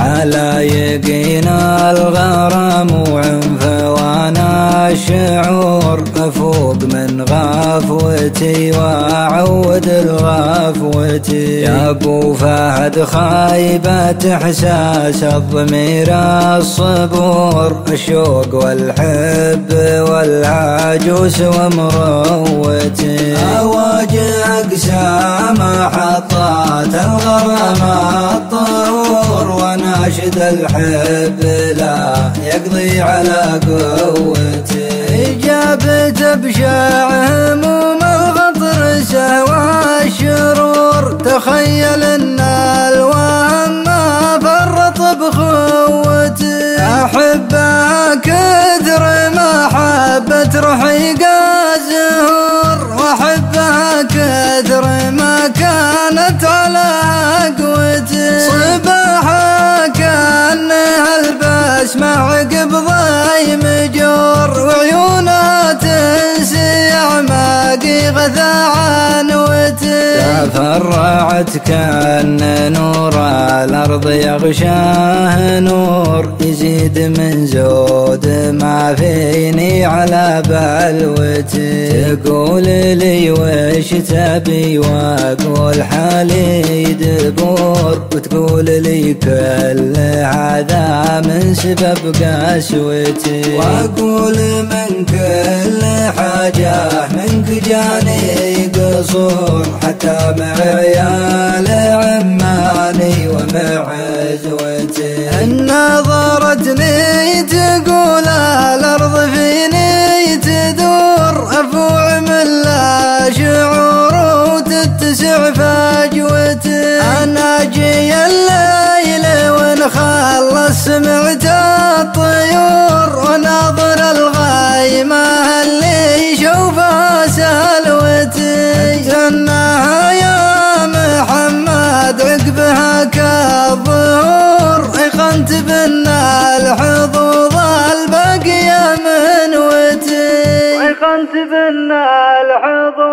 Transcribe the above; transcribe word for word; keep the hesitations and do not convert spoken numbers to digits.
على يقين الغرام وعنف وانا الشعور افوق من غفوتي واعود الغفوتي. يا ابو فهد خايبة احساس الضمير الصبور، الشوق والحب والعجوس ومروتي. اواجه اقسام حطات الغرام الطهور، وناشد الحب لا يقضي على قوتي. جابت بشاع هموم الغطر سوى الشرور، تخيل ان الوهم ما فرط بخوتي. احبها كثر محبة رحيق الزهور، واحبها كثر ما كانت على قوتي. صباحها كانها البس مع قبضي مجور، وعيونها تنسي اعماقي غثى عنوتي. تفرعت كأن نور الارض يغشاه نور، يزيد من زود ما فيني على بلوتي. تقول لي وش تبي واقول حالي دبور، وتقول لي كل هذا من سبب قسوتي. واقول من كل حاجة منك جاني قصور، حتى مع عيال عماني ومع زوجتي. إن نظرتني تقول الأرض فيني تدور، أفوع من لا شعور وتتسع فجوتي. أنا جي الليل ونخلص سمعت الطيور، وناظر الغايمة اللي شوفها سلوتي. جناها يا محمد عقبها كالظهور، ايقنت بان الحظوظ الباقية من وتي. ايقنت بان الحظوظ